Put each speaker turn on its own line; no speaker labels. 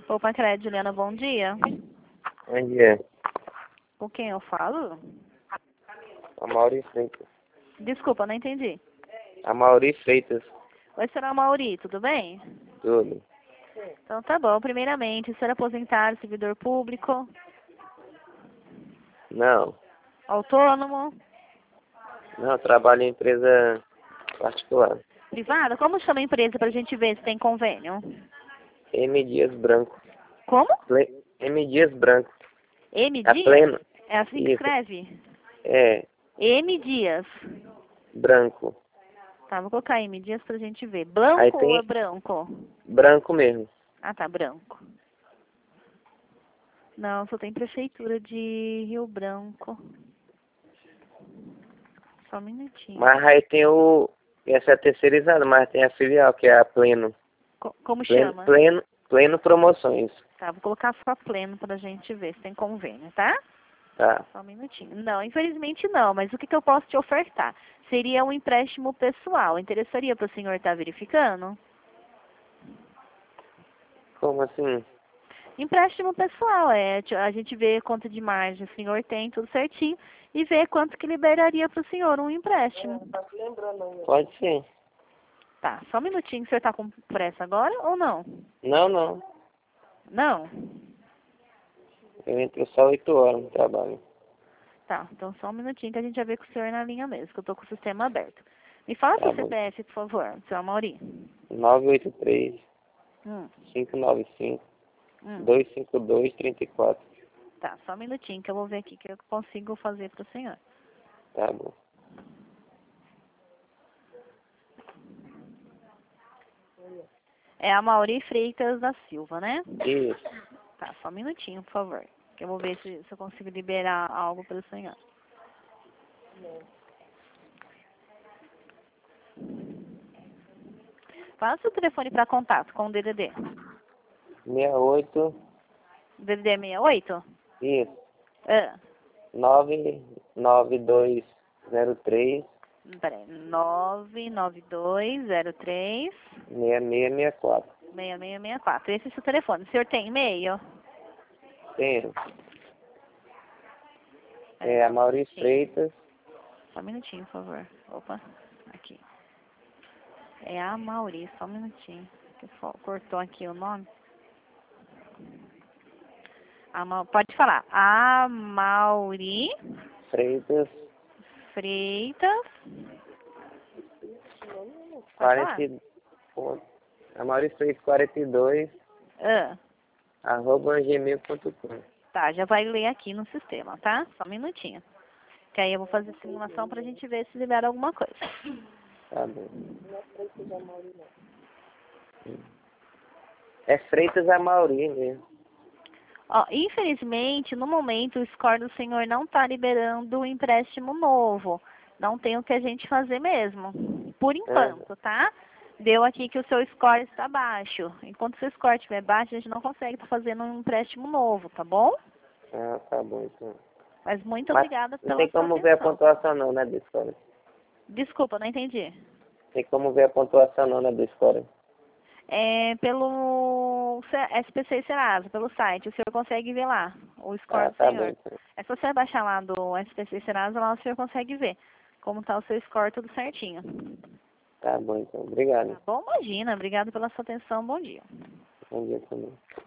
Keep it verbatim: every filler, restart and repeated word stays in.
Opa, Crédito, Juliana, bom dia.
Bom dia.
Com quem eu falo?
A Mauri Freitas.
Desculpa, não entendi.
A Mauri Freitas.
Oi, senhora Mauri, tudo bem?
Tudo.
Então tá bom. Primeiramente, senhor aposentado, servidor público,
Não.
autônomo,
Não, eu trabalho em empresa particular.
privado? Como chama a empresa pra gente ver se tem convênio?
M. Dias Branco.
Como?
Ple... M. Dias Branco.
M.
A
Dias?
pleno.
É assim que
Isso.
escreve?
É.
M. Dias.
Branco.
Tá, vou colocar M. Dias pra gente ver. Branco
Aí
ou
tem
é branco?
branco mesmo.
Ah, tá, branco. Não, só tem prefeitura de Rio Branco. Só um minutinho.
Mas aí tem o... Essa é a terceirizada, mas tem a filial, que é a Pleno.
Co- como
Pleno,
chama?
pleno, pleno Promoções.
Tá, vou colocar só pleno pra gente ver se tem convênio, tá?
Tá.
Só um minutinho. Não, infelizmente não, mas o que, que eu posso te ofertar? Seria um empréstimo pessoal. Interessaria para o senhor estar verificando?
Como assim?
Empréstimo pessoal, é. A gente vê quanto de margem o senhor tem, tudo certinho, e vê quanto que liberaria para o senhor um empréstimo.
Pode ser.
Tá, só um minutinho. O senhor está com pressa agora ou não?
Não, não.
Não?
Eu entro só oito horas no trabalho.
Tá, então só um minutinho que a gente já vê com o senhor na linha mesmo, que eu tô com o sistema aberto. Me fala
Tá
seu
bom.
C P F, por favor, seu Mauri.
nove oito três,
Hum,
cinco nove cinco,
hum.
dois cinco dois, três quatro.
Tá, só um minutinho que eu vou ver aqui o que eu consigo fazer pro senhor.
Tá bom.
É a Mauri Freitas da Silva, né?
Isso.
Tá, só um minutinho, por favor. Que eu vou ver se, se eu consigo liberar algo pro senhor. Passa o telefone para contato com o D D D.
sessenta e oito.
D D D sessenta e oito?
Isso.
Ah,
nove nove dois zero três,
peraí. nove nove dois zero três
seis seis seis quatro.
seis seis seis quatro. Esse é o seu telefone. O senhor tem e-mail?
Tenho.
É,
É a
só um
Mauri
minutinho.
Freitas.
Só um minutinho, por favor. Opa, aqui. É a Mauri, só um minutinho. Que fo- cortou aqui o nome. A Ma- Pode falar. A Mauri
Freitas.
Freitas. Pode falar.
quarenta e- A Mauri Freitas quarenta e dois,
Ah,
arroba gmail ponto com.
tá, já vai ler aqui no sistema, tá? Só um minutinho. Que aí eu vou fazer simulação pra gente ver se libera alguma coisa.
Tá bom. É Freitas a Mauri mesmo.
Ó, infelizmente, no momento, o score do senhor não está liberando o empréstimo novo. Não tem o que a gente fazer mesmo. Por enquanto, tá? Deu aqui que o seu score está baixo. Enquanto o seu score estiver baixo, a gente não consegue estar fazendo um empréstimo novo, tá bom?
Ah, tá bom então.
Mas muito
Mas
obrigada
não
pela
tem
sua
como ver a
atenção.
pontuação não, né, do score?
Desculpa, não entendi.
Tem como ver a pontuação não, né, do score?
É pelo C- S P C Serasa, pelo site, o senhor consegue ver lá o score
Ah,
do
tá bom
senhor.
então.
É só você baixar lá do S P C Serasa, lá o senhor consegue ver como está o seu score, tudo certinho.
Tá bom então. Obrigado.
Tá bom? Imagina. Obrigado pela sua atenção. Bom dia.
Bom dia também.